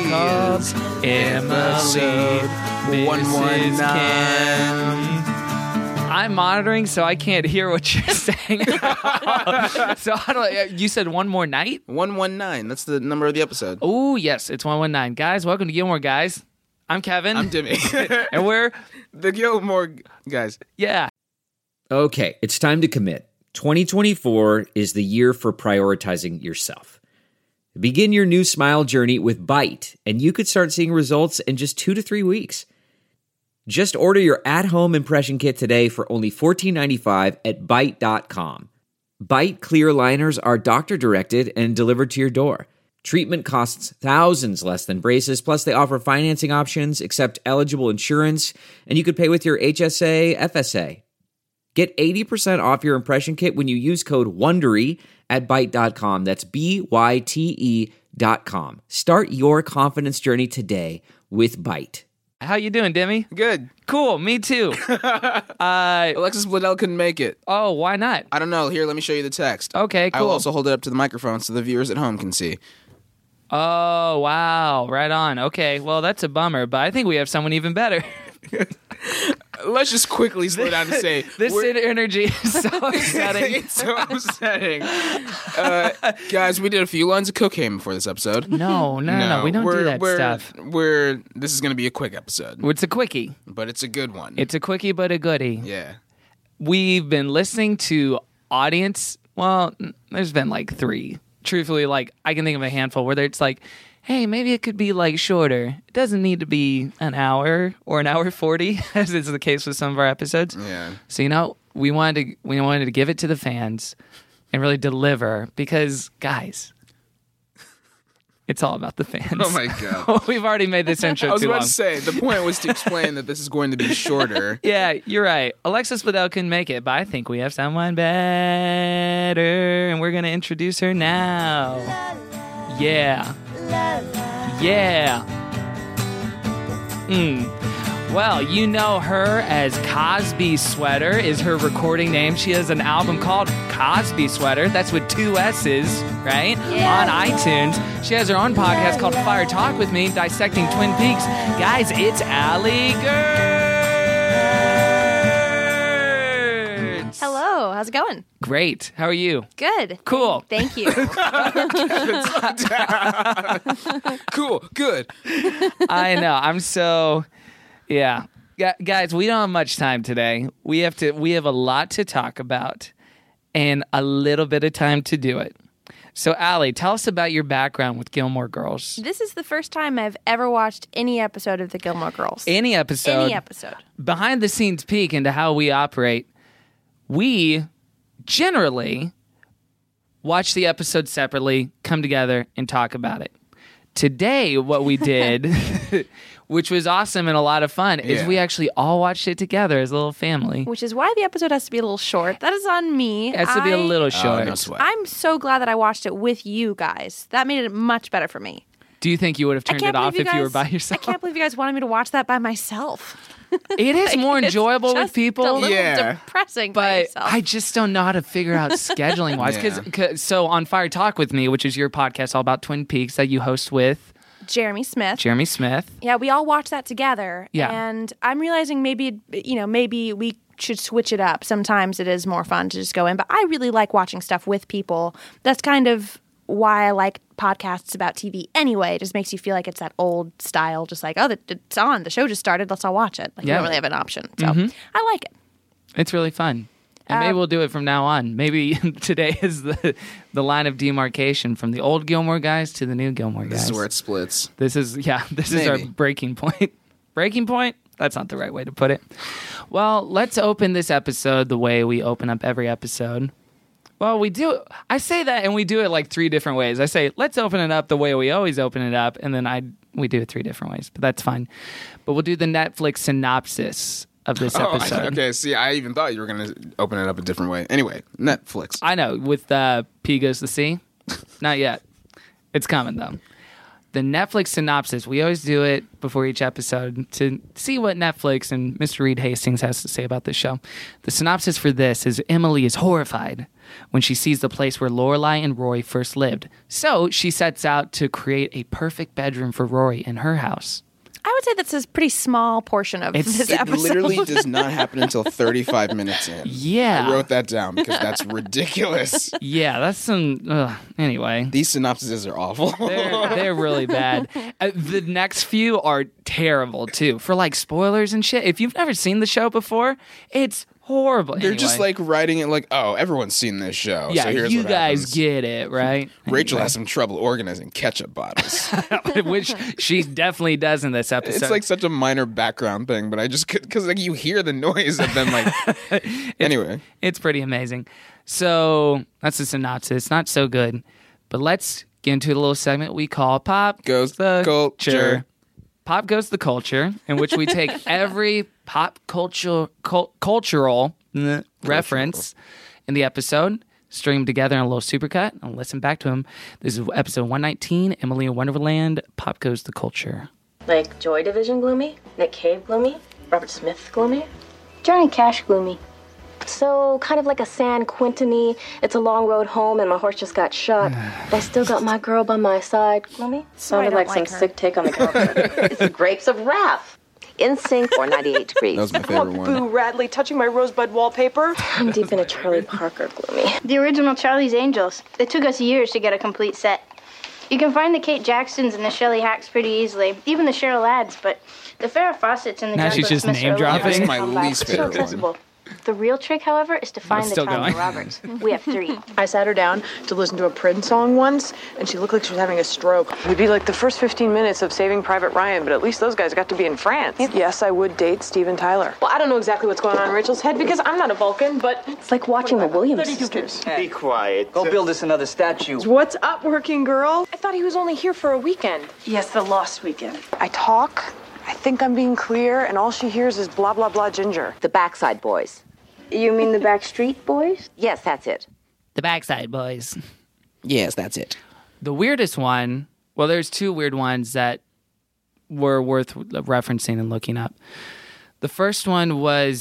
called Emily. Mrs. 119. I'm monitoring, so I can't hear what you're saying. So how do you said one more night? 119. That's the number of the episode. Oh, yes, it's 119. Guys, welcome to Gilmore Guys. I'm Kevin. I'm Timmy. And we're the Gilmore guys. Yeah. Okay, it's time to commit. 2024 is the year for prioritizing yourself. Begin your new smile journey with Byte, and you could start seeing results in just 2 to 3 weeks. Just order your at-home impression kit today for only $14.95 at Byte.com. Byte clear liners are doctor-directed and delivered to your door. Treatment costs thousands less than braces, plus they offer financing options, accept eligible insurance, and you could pay with your HSA, FSA. Get 80% off your impression kit when you use code WONDERY at Byte.com. That's BYTE.com. Start your confidence journey today with Byte. How you doing, Demi? Good. Cool, me too. Alexis Bledel couldn't make it. Oh, why not? I don't know. Here, let me show you the text. Okay, I cool. will also hold it up to the microphone so the viewers at home can see. Oh, wow. Right on. Okay, well, that's a bummer, but I think we have someone even better. Let's just quickly slow down to say this energy is so upsetting. It's so upsetting. Guys, we did a few lines of cocaine before this episode. No. We don't do that stuff. This is going to be a quick episode. It's a quickie. But it's a good one. It's a quickie, but a goodie. Yeah. We've been listening to audience. Well, there's been like 3. Truthfully, like, I can think of a handful where it's like, hey, maybe it could be like shorter. It doesn't need to be an hour or an hour 40, as is the case with some of our episodes. Yeah. So, we wanted to give it to the fans and really deliver because, guys, it's all about the fans. Oh my God. We've already made this intro too long. I was about to say, the point was to explain that this is going to be shorter. Yeah, you're right. Alexis Bledel couldn't make it, but I think we have someone better, and we're going to introduce her now. Yeah. Well, you know her as Cosby Sweater is her recording name. She has an album called Cosby Sweater. That's with 2 S's, right? Yeah. On iTunes. She has her own podcast called Fire Talk with Me, dissecting Twin Peaks. Guys, it's Allie Gertz. Hello, how's it going? Great. How are you? Good. Cool. Thank you. Cool. Good. I know. I'm so... Yeah. Guys, we don't have much time today. We have a lot to talk about and a little bit of time to do it. So, Allie, tell us about your background with Gilmore Girls. This is the first time I've ever watched any episode of the Gilmore Girls. Any episode. Behind the scenes peek into how we operate. We generally watch the episode separately, come together, and talk about it. Today, what we did... which was awesome and a lot of fun, is we actually all watched it together as a little family. Which is why the episode has to be a little short. That is on me. It has to be a little short. No sweat. I'm so glad that I watched it with you guys. That made it much better for me. Do you think you would have turned it off if you were by yourself? I can't believe you guys wanted me to watch that by myself. It is more enjoyable with people. It's a little depressing by yourself. I just don't know how to figure out scheduling-wise. So on Fire Talk with Me, which is your podcast all about Twin Peaks that you host with... Jeremy Smith. Yeah, we all watch that together. Yeah. And I'm realizing maybe we should switch it up. Sometimes it is more fun to just go in. But I really like watching stuff with people. That's kind of why I like podcasts about TV anyway. It just makes you feel like it's that old style, just like, oh, it's on. The show just started. Let's all watch it. Like, you don't really have an option. So I like it. It's really fun. And maybe we'll do it from now on. Maybe today is the line of demarcation from the old Gilmore Guys to the new Gilmore Guys. This is where it splits. This is our breaking point. Breaking point? That's not the right way to put it. Well, let's open this episode the way we open up every episode. Well, we do. I say that and we do it like 3 different ways. I say, let's open it up the way we always open it up. And then we do it 3 different ways. But that's fine. But we'll do the Netflix synopsis of this episode. Okay, see, I even thought you were going to open it up a different way. Anyway, Netflix. I know, with P goes to C. Not yet. It's coming, though. the Netflix synopsis. We always do it before each episode to see what Netflix and Mr. Reed Hastings has to say about this show. The synopsis for this is Emily is horrified when she sees the place where Lorelai and Rory first lived. So she sets out to create a perfect bedroom for Rory in her house. I would say that's a pretty small portion of this It episode. literally does not happen until 35 minutes in. Yeah. I wrote that down because that's ridiculous. Yeah, that's some... anyway. These synopsises are awful. They're really bad. The next few are terrible, too. For, like, spoilers and shit. If you've never seen the show before, it's horrible. They're just like writing it like, oh, everyone's seen this show. Yeah, so here's you what guys happens. get it, right? Rachel has some trouble organizing ketchup bottles. Which she definitely does in this episode. It's like such a minor background thing, but I just could, because like you hear the noise of them like. Anyway, it's pretty amazing. So that's the synopsis. Not so good, but let's get into a little segment we call Pop Goes the Culture. Pop Goes the Culture, in which we take every pop cultural reference in the episode, string them together in a little supercut, and listen back to them. This is episode 119, Emily in Wonderland, Pop Goes the Culture. Like Joy Division gloomy, Nick Cave gloomy, Robert Smith gloomy, Johnny Cash gloomy. So kind of like a San Quentin-y, it's a long road home and my horse just got shot, but I still got my girl by my side gloomy. Sounded like some sick take on the girlfriend. It's the Grapes of Wrath. In Sync or 98 Degrees. That was my favorite one. Boo Radley touching my rosebud wallpaper. I'm deep in a Charlie Parker gloomy. The original Charlie's Angels. It took us years to get a complete set. You can find the Kate Jacksons and the Shelley Hacks pretty easily, even the Cheryl Ladds, but the Farrah Fawcett's and the Now John she's just Smiths name are a little dropping. bit That's my on back. least So favorite one. accessible. The real trick, however, is to find the still Tanya going. Roberts. We have 3. I sat her down to listen to a Prince song once, and she looked like she was having a stroke. It'd be like the first 15 minutes of Saving Private Ryan, but at least those guys got to be in France. Yes, I would date Steven Tyler. Well, I don't know exactly what's going on in Rachel's head because I'm not a Vulcan, but It's like watching the Williams sisters. Be quiet. Go build us another statue. what's up, working girl? I thought he was only here for a weekend. Yes, the lost weekend. I talk, I think I'm being clear, and all she hears is blah, blah, blah, Ginger. The Backside Boys. You mean the Backstreet Boys? Yes, that's it. The Backside Boys. Yes, that's it. The weirdest one, well, there's two weird ones that were worth referencing and looking up. The first one was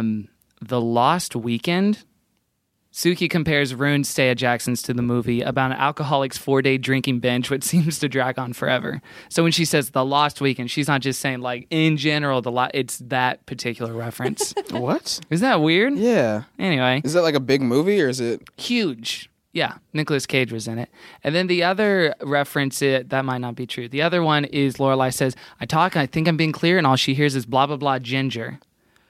The Lost Weekend. Suki compares Rune's stay at Jackson's to the movie about an alcoholic's 4-day drinking binge, which seems to drag on forever. So when she says The Lost Weekend, she's not just saying, like, in general, it's that particular reference. What? Isn't that weird? Yeah. Anyway. Is that like a big movie or is it? Huge. Yeah, Nicolas Cage was in it. And then the other reference, that might not be true. The other one is Lorelai says, I think I'm being clear, and all she hears is blah, blah, blah, Ginger.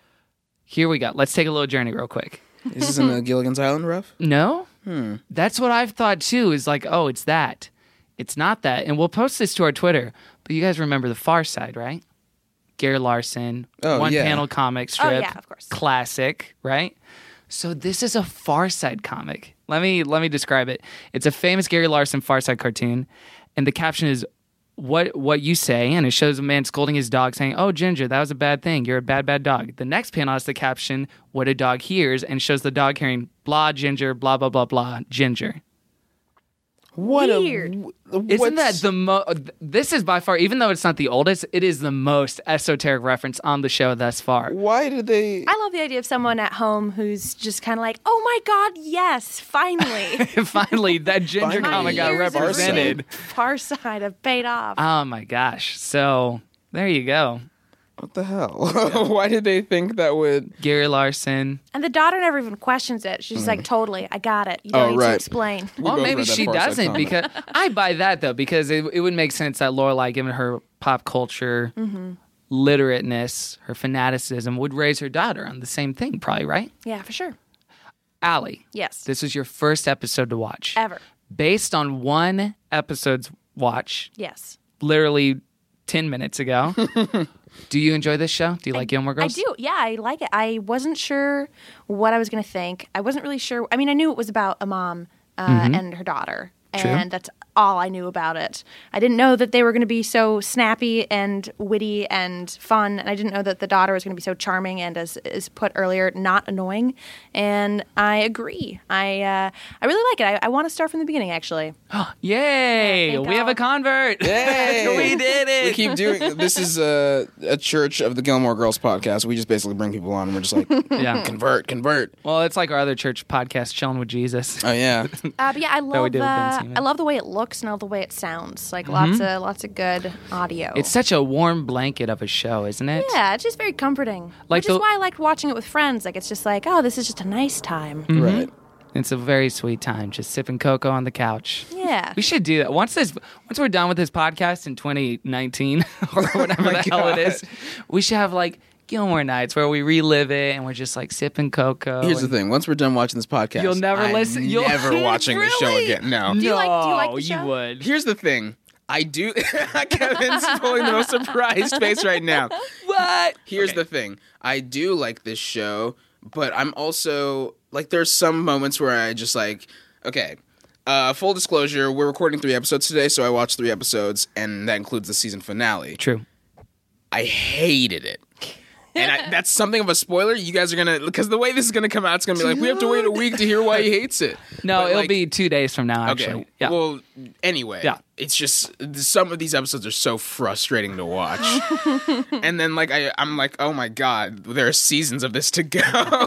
Here we go. Let's take a little journey real quick. Is this in the Gilligan's Island rough? No? That's what I've thought, too, is like, oh, it's that. It's not that. And we'll post this to our Twitter. But you guys remember The Far Side, right? Gary Larson. Oh, yeah. One-panel comic strip. Oh, yeah, of course. Classic, right? So this is a Far Side comic. Let me describe it. It's a famous Gary Larson Far Side cartoon, and the caption is what you say, and it shows a man scolding his dog saying, "Oh, Ginger, that was a bad thing. You're a bad, bad dog." The next panel has the caption, "What a dog hears," and shows the dog hearing blah, Ginger, blah, blah, blah, blah, Ginger. What Weird. Isn't that the this is by far, even though it's not the oldest, it is the most esoteric reference on the show thus far. Why did they? I love the idea of someone at home who's just kind of like, oh my God, yes, finally. Finally, that Ginger Finally. comic got Years of represented. Far Side have paid off. Oh my gosh. So there you go. What the hell? Why did they think that would? Gary Larson. And the daughter never even questions it. She's like, totally, I got it. You don't need to right. explain. Well, both maybe read that she Far Side doesn't comic. because I buy that though because it would make sense that Lorelai, given her pop culture literateness, her fanaticism, would raise her daughter on the same thing, probably, right? Yeah, for sure. Allie, Yes. this is your first episode to watch. Ever. Based on one episode's watch, Yes. literally 10 minutes ago. Do you enjoy this show? Do you like Gilmore Girls? I do. Yeah, I like it. I wasn't sure what I was going to think. I wasn't really sure. I mean, I knew it was about a mom and her daughter. and that's all I knew about it. I didn't know that they were going to be so snappy and witty and fun, and I didn't know that the daughter was going to be so charming and, as put earlier, not annoying. And I agree. I really like it. I want to start from the beginning, actually. Yay! We have a convert. Yay! We did it. We keep doing. This is a Church of the Gilmore Girls podcast. We just basically bring people on and we're just like, convert. Well, it's like our other church podcast, Chilling with Jesus. Oh yeah. But yeah, I love we did with Ben Seaman. I love the way it looks and I love the way it sounds. Like lots of good audio. It's such a warm blanket of a show, isn't it? Yeah, it's just very comforting. Like which is why I liked watching it with friends. Like it's just like, oh, this is just a nice time. Right. It's a very sweet time, just sipping cocoa on the couch. Yeah. We should do that. Once we're done with this podcast in 2019 or whatever the hell it is, we should have like Gilmore nights where we relive it and we're just like sipping cocoa. Here's the thing: once we're done watching this podcast, You'll never listen. You'll never watching the show again. No. Do you like the show? You would. Here's the thing. I do. Kevin's pulling the most surprised face right now. What? Here's the thing. I do like this show, but I'm also like, there's some moments where I just like, okay. Full disclosure, we're recording 3 episodes today, so I watched 3 episodes, and that includes the season finale. True. I hated it. And that's something of a spoiler. You guys are going to... Because the way this is going to come out, it's going to be like, we have to wait a week to hear why he hates it. No, but it'll be 2 days from now, actually. Okay. Yeah. Well, anyway. Yeah. It's just... Some of these episodes are so frustrating to watch. And then, like, I'm like, oh my God, there are seasons of this to go.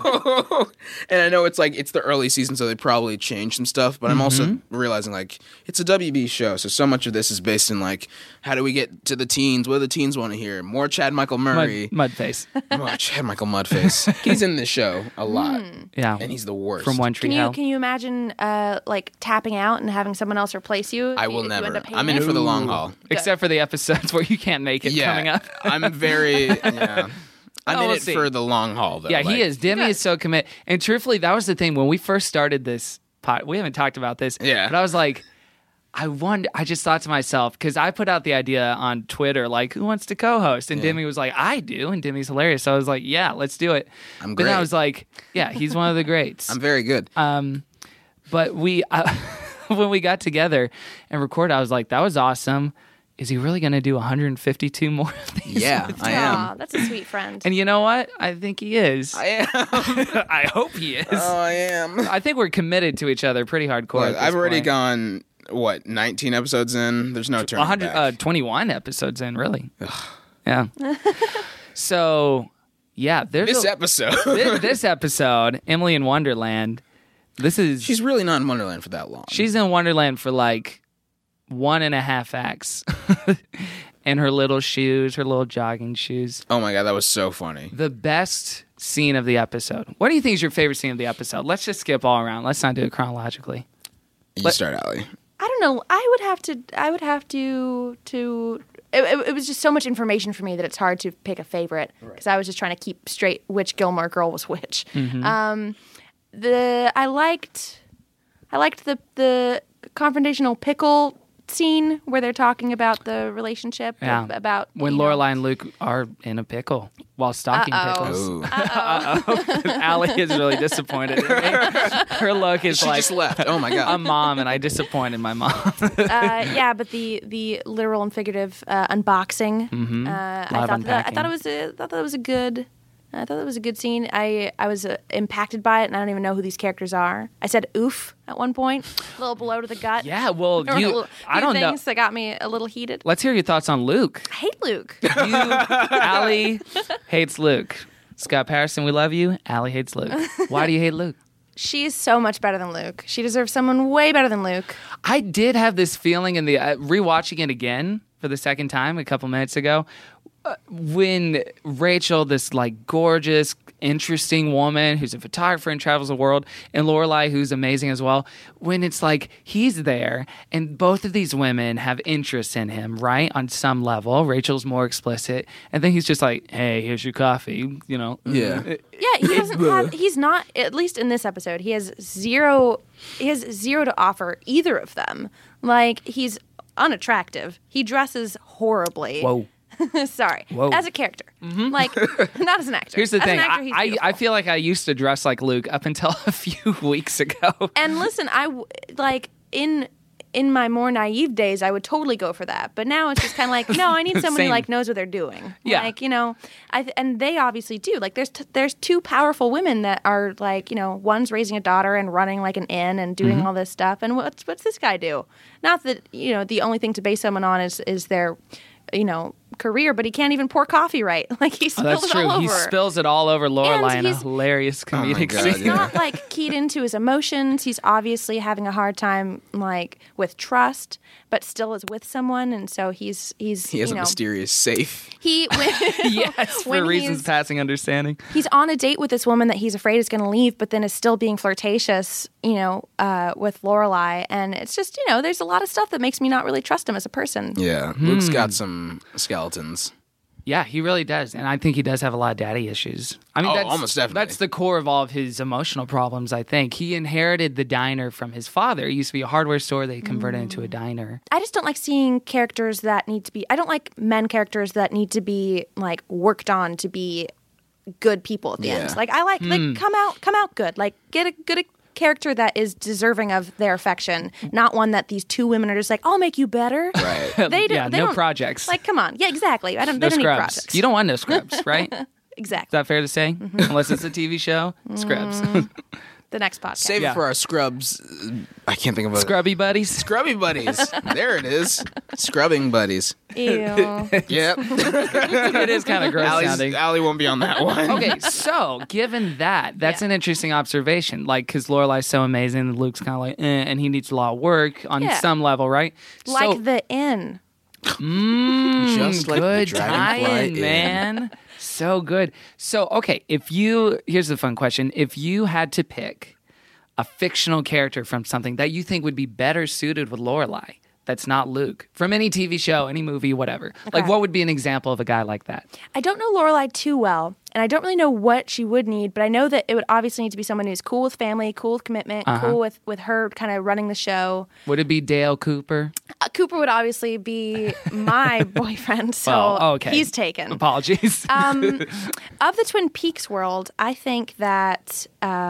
And I know it's like, it's the early season, so they probably changed some stuff. But I'm also realizing, like, it's a WB show. So much of this is based in, like, how do we get to the teens? What do the teens want to hear? More Chad Michael Murray. Mudface. More Chad Michael Mudface. He's in this show a lot. Yeah. And he's the worst. From One Tree Hill. Can you imagine like tapping out and having someone else replace you? I will if you end never. up hating I'm in it for the long haul. Except for the episodes where you can't make it coming up. I'm very... Yeah. I'm in we'll it see. for the long haul, though. Yeah, like, he is. Demi is so committed. And truthfully, that was the thing. When we first started this pod, we haven't talked about this. Yeah. But I was like, I just thought to myself, because I put out the idea on Twitter, like, who wants to co-host? And Demi was like, I do. And Demi's hilarious. So I was like, yeah, let's do it. I'm But great. then I was like, yeah, he's one of the greats. I'm very good. But we, when we got together and recorded, I was like, that was awesome. Is he really going to do 152 more of these? Yeah, I am. Aw, that's a sweet friend. And you know what? I think he is. I am. I hope he is. Oh, I am. I think we're committed to each other pretty hardcore. Look, I've already gone, 19 episodes in? There's no turning back. 21 episodes in, really. Yeah. So, yeah, there's This episode. this episode, Emily in Wonderland. She's really not in Wonderland for that long. She's in Wonderland for like 1.5 acts. And her little shoes, her little jogging shoes. Oh my God, that was so funny. The best scene of the episode. What do you think is your favorite scene of the episode? Let's just skip all around. Let's not do it chronologically. You start, Allie. I don't know. I would have to. It was just so much information for me that it's hard to pick a favorite because I was just trying to keep straight which Gilmore Girl was which. I liked the confrontational pickle scene where they're talking about the relationship. Yeah. About when Lorelai and Luke are in a pickle while stalking pickles. Ooh. Allie is really disappointed in me. Her look is She like, just left. Oh my God. I'm mom and I disappointed my mom. yeah, but the literal and figurative unboxing. I thought that was a good. I thought that was a good scene. I was impacted by it, and I don't even know who these characters are. I said "oof" at one point, a little blow to the gut. Yeah, well, I don't know. Things that got me a little heated. Let's hear your thoughts on Luke. I hate Luke. Allie hates Luke. Scott Patterson, we love you. Allie hates Luke. Why do you hate Luke? She's so much better than Luke. She deserves someone way better than Luke. I did have this feeling in the rewatching it again for the second time a couple minutes ago. When Rachel, this like gorgeous, interesting woman who's a photographer and travels the world, and Lorelai, who's amazing as well, when it's like he's there and both of these women have interest in him, right? On some level. Rachel's more explicit, and then he's just like, hey, here's your coffee, you know? Yeah. Yeah, he doesn't have, he's not, at least in this episode, he has zero to offer either of them. Like, he's unattractive. He dresses horribly. Whoa. Sorry. Whoa. As a character. Like, not as an actor. Here's the as thing. An actor, he's I beautiful. feel like I used to dress like Luke up until a few weeks ago. And listen, in my more naive days, I would totally go for that. But now it's just kind of like, no, I need someone who Same. like knows what they're doing. Yeah. Like, you know, and they obviously do. Like there's two powerful women that are like, you know, one's raising a daughter and running like an inn and doing all this stuff. And what's this guy do? Not that, you know, the only thing to base someone on is their, you know, career, but he can't even pour coffee right. Like he spills That's it all true. over. He spills it all over Lorelai in a he's- hilarious comedic God, scene. He's not like keyed into his emotions. He's obviously having a hard time like with trust, but still is with someone, and so He has you a know, mysterious safe. Yes, for when reasons he's- passing understanding. he's on a date with this woman that he's afraid is going to leave, but then is still being flirtatious, you know, with Lorelai, and it's just, you know, there's a lot of stuff that makes me not really trust him as a person. Yeah, Luke's got some skeletons. Yeah, he really does. And I think he does have a lot of daddy issues. I mean, Oh, that's, almost definitely. That's the core of all of his emotional problems, I think. He inherited the diner from his father. It used to be a hardware store. They converted into a diner. I just don't like seeing characters that need to be. I don't like men characters that need to be like worked on to be good people at the end. Like I like come out good. Like get a good character that is deserving of their affection, not one that these two women are just like, I'll make you better. Right. They Yeah, they no don't- projects. Like, come on. Yeah, exactly. They No don't need scrubs. projects. You don't want no scrubs, right? Is Exactly. that fair to say? Unless it's a TV show? Scrubs. The next podcast. Save Yeah. it for our scrubs. I can't think of a Scrubby buddies? Scrubby buddies. There it is. Scrubbing buddies. Ew. Yep. It is kind of gross sounding. Allie won't be on that one. Okay, so given that's an interesting observation. Like, because Lorelai's so amazing, and Luke's kind of like, and he needs a lot of work on Yeah. some level, right? Like so, the inn. Just like the good Dragonfly tie-in, Inn. man. So good. So, okay, here's the fun question. If you had to pick a fictional character from something that you think would be better suited with Lorelai, that's not Luke, from any TV show, any movie, whatever. Like, what would be an example of a guy like that? I don't know Lorelai too well, and I don't really know what she would need, but I know that it would obviously need to be someone who's cool with family, cool with commitment, cool with her kind of running the show. Would it be Dale Cooper? Cooper would obviously be my boyfriend, so Well, okay. he's taken. Apologies. Of the Twin Peaks world, I think that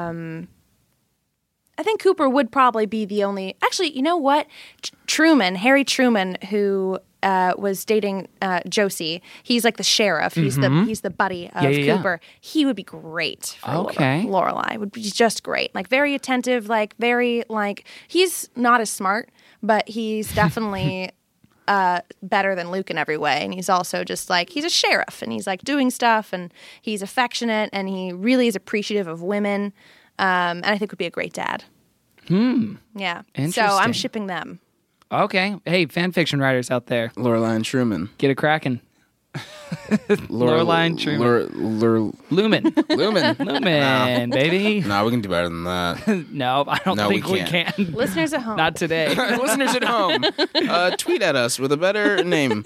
I think Cooper would probably be the only. Actually, you know what? Harry Truman, who was dating Josie. He's like the sheriff. He's the buddy of Yeah. Cooper. He would be great for Okay. Lorelai. Would be just great. Like very attentive. Like very like he's not as smart, but he's definitely. Better than Luke in every way, and he's also just like he's a sheriff, and he's like doing stuff, and he's affectionate, and he really is appreciative of women, and I think would be a great dad. Yeah. So I'm Interesting. shipping them. Okay. Hey, fan fiction writers out there, Lorelai and Truman. get it cracking. Lorelai and Truman. Lumen. Lumen. Lumen, baby. No, we can do better than that. No, I don't No, we think we can't. can. Listeners at home. Not today. Listeners at home, tweet at us with a better name.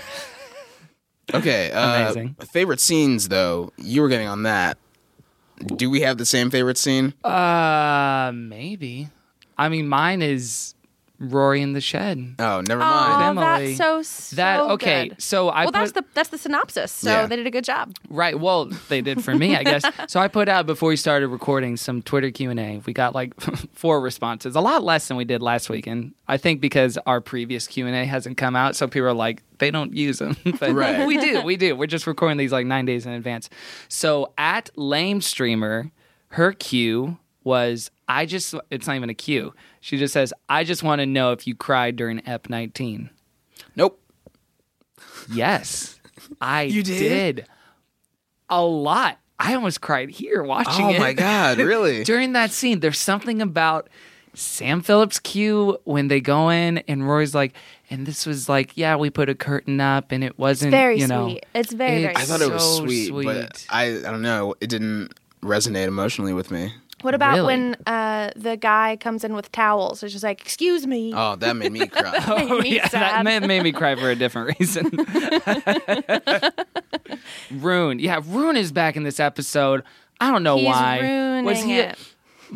Okay. Amazing. Favorite scenes, though. You were getting on that. Do we have the same favorite scene? Maybe. I mean, mine is Rory in the shed. Oh, never Oh, mind. Emily. that's so That okay? good. So I Well, put that's the synopsis. So Yeah. they did a good job. right. Well, they did for me, I guess. So I put out before we started recording some Twitter Q&A. We got like 4 responses, a lot less than we did last week, and I think because our previous Q&A hasn't come out, so people are like they don't use them. But Right. we do. We're just recording these like 9 days in advance. So at Lame Streamer, her Q was it's not even a Q. She just says, I just want to know if you cried during Ep 19. Nope. Yes, I You did? a lot. I almost cried here watching Oh it. my God! Really? During that scene, there's something about Sam Phillips' cue when they go in and Roy's like, and this was like, yeah, we put a curtain up and it wasn't, Very you know. sweet. It's very, very I thought it was So sweet, sweet. but I don't know. It didn't resonate emotionally with me. What about Really? when the guy comes in with towels? It's just like, excuse me. Oh, that made me cry. Oh, me yeah, sad. that made me cry for a different reason. Rune. Yeah, Rune is back in this episode. I don't know He's why. ruining Was he? it.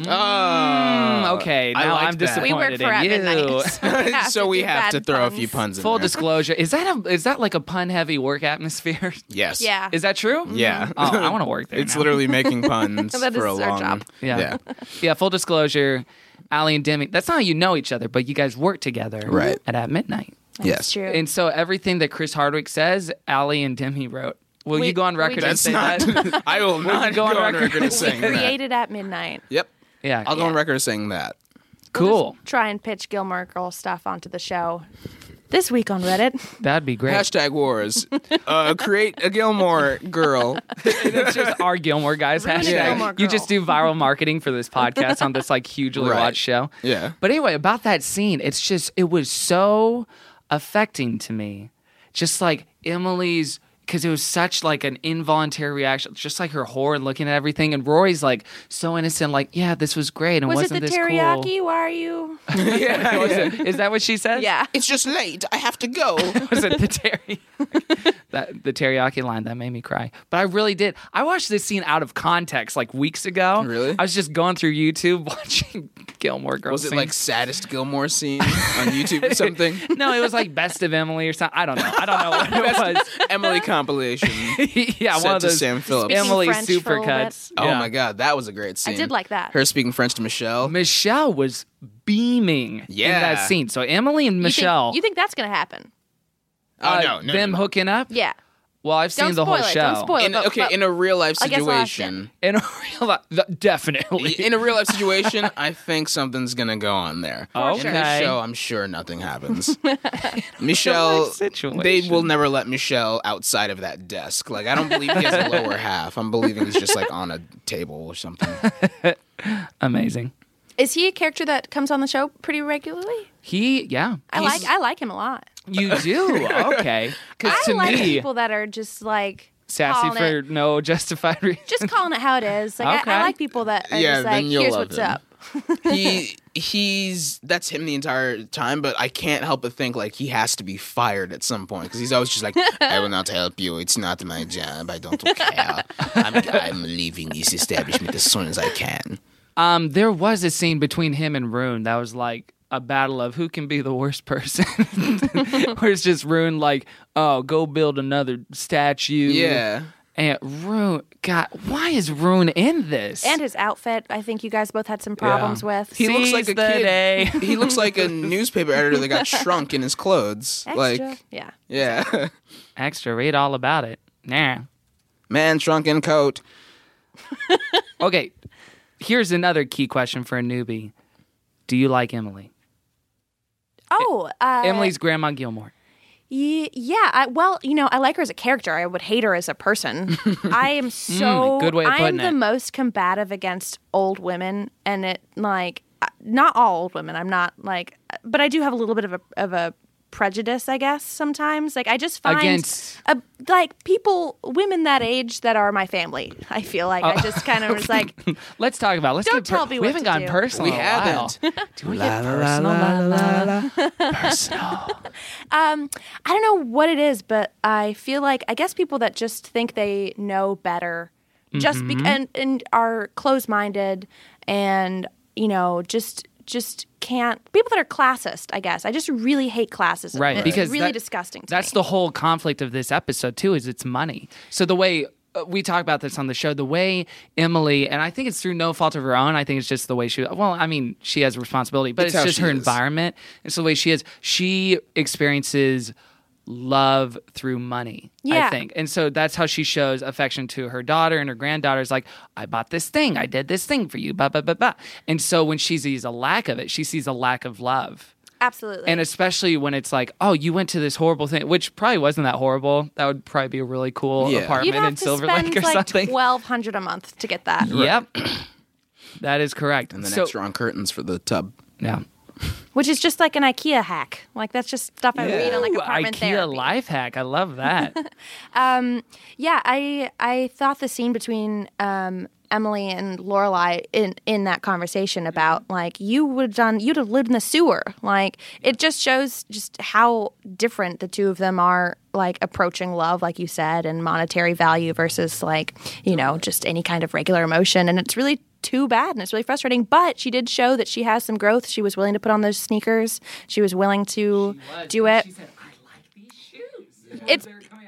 Okay, I now liked I'm that. disappointed We work for in at you. midnight. So we do have to bad throw a puns. few puns in Full there. disclosure, is that like a pun-heavy work atmosphere? Yes. Yeah. Is that true? Yeah. Oh, I want to work there. It's now. literally making puns That for is a our long. job. Yeah. Yeah, full disclosure, Allie and Demi. That's not how you know each other, but you guys work together Right. at midnight. Yes. That's true. And so everything that Chris Hardwick says, Allie and Demi wrote. Will you go on record and That's say not. that? I will not go on record as saying that. Created at midnight. Yep. Yeah. I'll go on record as saying that. Cool. Try and pitch Gilmore Girls stuff onto the show this week on Reddit. That'd be great. Hashtag wars. Create a Gilmore girl. It's just our Gilmore guys Ruin a hashtag. Gilmore You Girl. just do viral marketing for this podcast on this like hugely Right. watched show. Yeah. But anyway, about that scene, it was so affecting to me. Just like Emily's, because it was such like an involuntary reaction, just like her horror and looking at everything. And Rory's like so innocent, like, yeah, this was great. And Was it wasn't the this teriyaki? Why are you? cool? Is that what she said? Yeah. It's just late. I have to go. Was it the the teriyaki line that made me cry? But I really did. I watched this scene out of context like weeks ago. Really? I was just going through YouTube watching Gilmore Girls. Was it scenes. like saddest Gilmore scene on YouTube or something? No, it was like Best of Emily or something. I don't know what it was. Emily compilation. Yeah, Sent one of to those Sam Phillips. Speaking Emily French for a little supercuts. Oh Yeah. my God, that was a great scene. I did like that. Her speaking French to Michelle. Michelle was beaming in Yeah. that scene. So Emily and Michelle, You think that's going to happen? Oh no, them hooking up. Yeah. Well, I've Don't seen the spoil whole it. show. Don't spoil it. But In a real life I guess I'll ask situation. In a real life, definitely. In a real life situation, I think something's gonna go on there. Okay. In this show, I'm sure nothing happens. Michelle, life situation. they will never let Michelle outside of that desk. Like, I don't believe he has a lower half. I'm believing he's just like on a table or something. Amazing. Is he a character that comes on the show pretty regularly? I like him a lot. You do? Okay. Because I to like me, people that are just like sassy calling for it- no justified reason. just calling it how it is. Like Okay. I like people that are Yeah, just like, then you'll here's love what's him. up. He's that's him the entire time, but I can't help but think like he has to be fired at some point because he's always just like, I will not help you. It's not my job. I don't care. I'm leaving this establishment as soon as I can. There was a scene between him and Rune that was like a battle of who can be the worst person. Where it's just Rune like, oh, go build another statue. Yeah. And Rune, God, why is Rune in this? And his outfit, I think you guys both had some problems with. He looks like a Seize the kid. day. He looks like a newspaper editor that got shrunk in his clothes. Extra. Like, yeah. yeah. Extra, read all about it. Nah. Man shrunk in coat. Okay, here's another key question for a newbie. Do you like Emily? Oh, Emily's Grandma Gilmore. Yeah. I like her as a character. I would hate her as a person. I am so. good way of I am putting the it. most combative against old women, and it like not all old women. I'm not like, but I do have a little bit of a prejudice, I guess. Sometimes, like I just find Against- like women that age that are my family. I feel like I just kind of was like, Let's talk about. Let's Don't get tell me we what haven't to gotten do. personal. We in a while. haven't. Do we get personal? Personal. I don't know what it is, but I feel like I guess people that just think they know better, just and are closed-minded, and just can't. People that are classist, I guess. I just really hate classism. Right, It's because really that- disgusting. To That's me. the whole conflict of this episode too. Is it's money. So the way we talk about this on the show, the way Emily, and I think it's through no fault of her own. I think it's just the way she. Well, I mean, she has a responsibility, but It's it's how just she her is. environment. It's the way she is. She experiences love through money, I Yeah. think. And so that's how she shows affection to her daughter and her granddaughter's like, I bought this thing, I did this thing for you, blah, blah, blah, blah. And so when she sees a lack of it, she sees a lack of love. Absolutely. And especially when it's like, oh, you went to this horrible thing, which probably wasn't that horrible. That would probably be a really cool Yeah. apartment You'd have in to Silver spend Lake or like something. $1,200 a month to get that. Yep. That is correct. And then So- extra on curtains for the tub. yeah. Which is just like an IKEA hack. Like that's just stuff I read on like Ooh, apartment IKEA therapy. life hack. I love that. Yeah, I thought the scene between Emily and Lorelai in that conversation about like you'd have lived in the sewer. Like it just shows just how different the two of them are, like approaching love, like you said, and monetary value versus like, just any kind of regular emotion. And it's really too bad and it's really frustrating. But she did show that she has some growth. She was willing to put on those sneakers. She was willing to do it. She said, I like these shoes. It's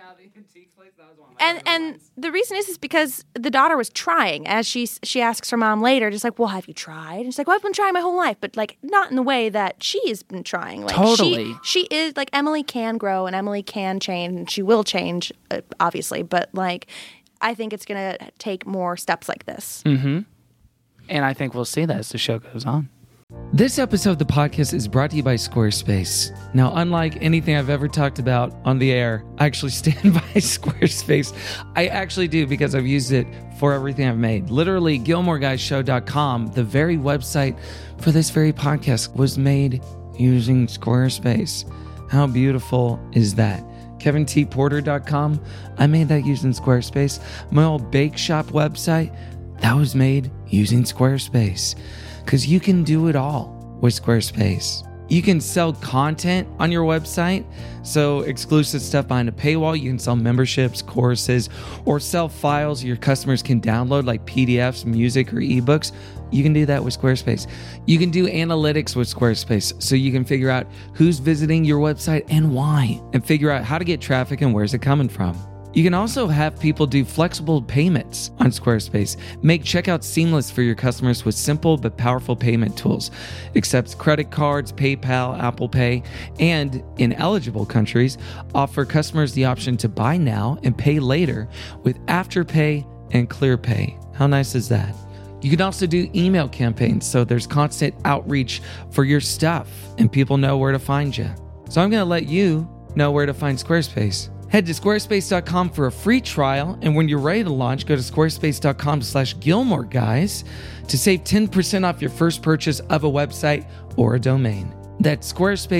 the antique place. That was one of my And the reason is because the daughter was trying. As she asks her mom later, just like, well, have you tried? And she's like, well, I've been trying my whole life, but like not in the way that she has been trying. Like, Totally. She is like, Emily can grow and Emily can change and she will change, obviously. But like, I think it's going to take more steps like this. Mm-hmm. And I think we'll see that as the show goes on. This episode of the podcast is brought to you by Squarespace. Now, unlike anything I've ever talked about on the air, I actually stand by Squarespace. I actually do because I've used it for everything I've made. Literally, GilmoreGuysShow.com, the very website for this very podcast, was made using Squarespace. How beautiful is that? KevinTPorter.com, I made that using Squarespace. My old bake shop website, that was made using Squarespace. Because you can do it all with Squarespace. You can sell content on your website, so exclusive stuff behind a paywall. You can sell memberships, courses, or sell files your customers can download like PDFs, music, or ebooks. You can do that with Squarespace. You can do analytics with Squarespace, so you can figure out who's visiting your website and why, and figure out how to get traffic and where's it coming from. You can also have people do flexible payments on Squarespace. Make checkout seamless for your customers with simple but powerful payment tools. Accepts credit cards, PayPal, Apple Pay, and in eligible countries, offer customers the option to buy now and pay later with Afterpay and ClearPay. How nice is that? You can also do email campaigns, so there's constant outreach for your stuff and people know where to find you. So I'm going to let you know where to find Squarespace. Head to squarespace.com for a free trial, and when you're ready to launch, go to squarespace.com/GilmoreGuys to save 10% off your first purchase of a website or a domain. That's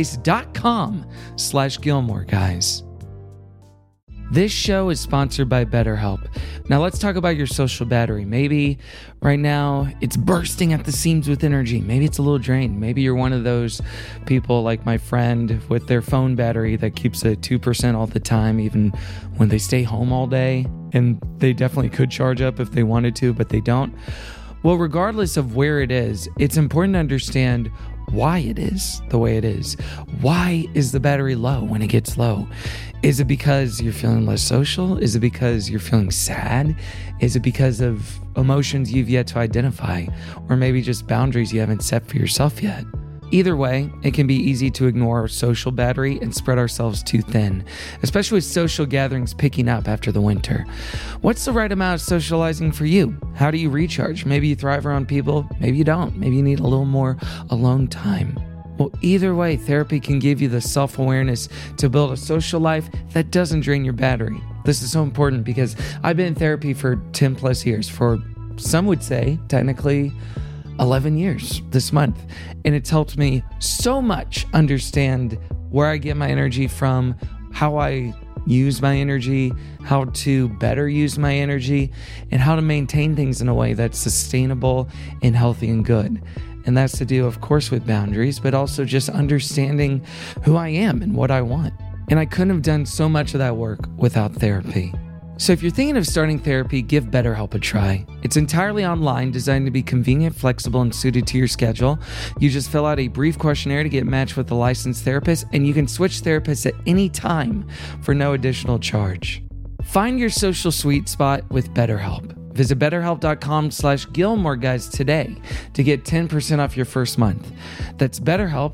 squarespace.com/GilmoreGuys. This show is sponsored by BetterHelp. Now let's talk about your social battery. Maybe right now it's bursting at the seams with energy. Maybe it's a little drained. Maybe you're one of those people like my friend with their phone battery that keeps at 2% all the time, even when they stay home all day. And they definitely could charge up if they wanted to, but they don't. Well, regardless of where it is, it's important to understand why it is the way it is. Why is the battery low when it gets low? Is it because you're feeling less social? Is it because you're feeling sad? Is it because of emotions you've yet to identify? Or maybe just boundaries you haven't set for yourself yet? Either way, it can be easy to ignore our social battery and spread ourselves too thin, especially with social gatherings picking up after the winter. What's the right amount of socializing for you? How do you recharge? Maybe you thrive around people, maybe you don't. Maybe you need a little more alone time. Well, either way, therapy can give you the self-awareness to build a social life that doesn't drain your battery. This is so important because I've been in therapy for 10 plus years, for some would say technically 11 years this month. And it's helped me so much understand where I get my energy from, how I use my energy, how to better use my energy, and how to maintain things in a way that's sustainable and healthy and good. And that's to do, of course, with boundaries, but also just understanding who I am and what I want. And I couldn't have done so much of that work without therapy. So if you're thinking of starting therapy, give BetterHelp a try. It's entirely online, designed to be convenient, flexible, and suited to your schedule. You just fill out a brief questionnaire to get matched with a licensed therapist, and you can switch therapists at any time for no additional charge. Find your social sweet spot with BetterHelp. Visit BetterHelp.com/GilmoreGuys today to get 10% off your first month. That's BetterHelp,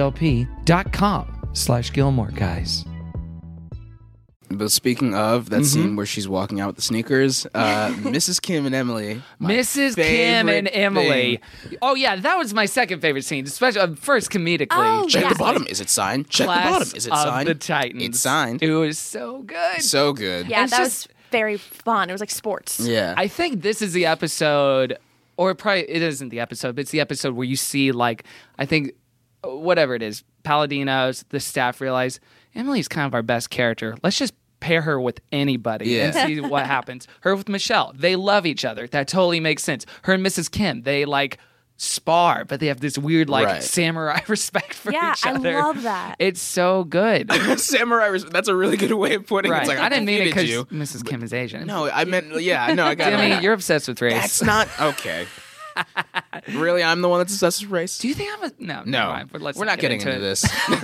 HELP.com/GilmoreGuys. But speaking of that scene where she's walking out with the sneakers, Mrs. Kim and Emily. Mrs. Kim and Emily. Oh, yeah, that was my second favorite scene, especially first comedically. Oh, Check yeah. the bottom. Is it signed? Check the bottom. Is it signed? The Titans. It's signed. It was so good. So good. Yeah, It's that just- was very fun. It was like sports. Yeah. I think this is the episode, or probably it isn't the episode, but it's the episode where you see, like, I think, whatever it is, Paladinos, the staff realize Emily's kind of our best character. Let's just pair her with anybody and see what happens. Her with Michelle, they love each other. That totally makes sense. Her and Mrs. Kim, they like spar, but they have this weird like samurai respect for each other. Yeah, I love that. It's so good. Samurai. That's a really good way of putting it. Right. It's like, I didn't mean it because you. Mrs. Kim is Asian. No, I meant, yeah, no, I got it. Jimmy, you're obsessed with race. That's not, okay. Really, I'm the one that's obsessed with race. Do you think I'm a no? No, never mind, but let's we're not not getting into it. this.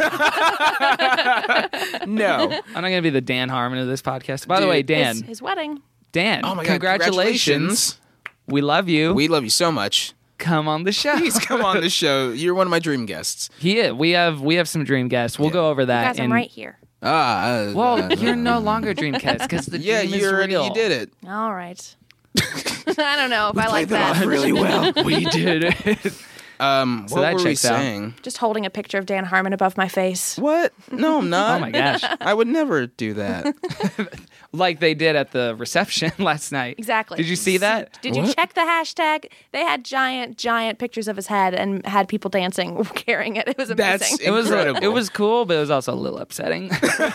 No, I'm not going to be the Dan Harmon of this podcast. By the way, Dan. His wedding. Dan. oh my god, congratulations. We love you. We love you so much. Come on the show. Please come on the show. You're one of my dream guests. We have some dream guests. We'll go over that. Guys, I'm right here. Well, you're no longer dream guest because the yeah, dream is you already real. you did it. All right. I don't know if I like that. really well. We did it. What that were we checks out. saying? Just holding a picture of Dan Harmon above my face. What? No, I'm not. Oh my gosh. I would never do that. Like they did at the reception last night. Exactly. Did you see that? Did you check the hashtag? They had giant pictures of his head and had people dancing carrying it. It was amazing. That's It incredible. was cool, but it was also a little upsetting.